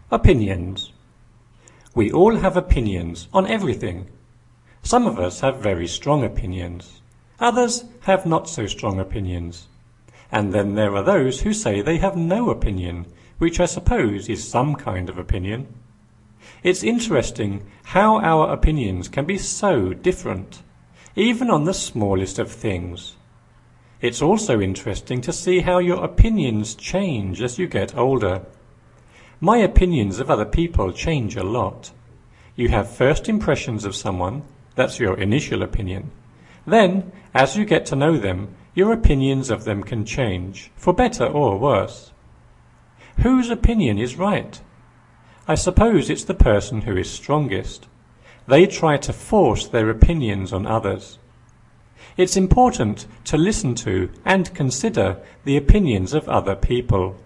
Opinions. We all have opinions on everything. Some of us have very strong opinions. Others have not so strong opinions. And then there are those who say they have no opinion, which I suppose is some kind of opinion. It's interesting how our opinions can be so different, even on the smallest of things. It's also interesting to see how your opinions change as you get older. My opinions of other people change a lot. You have first impressions of someone, that's your initial opinion. Then, as you get to know them, your opinions of them can change, for better or worse. Whose opinion is right? I suppose it's the person who is strongest. They try to force their opinions on others. It's important to listen to and consider the opinions of other people.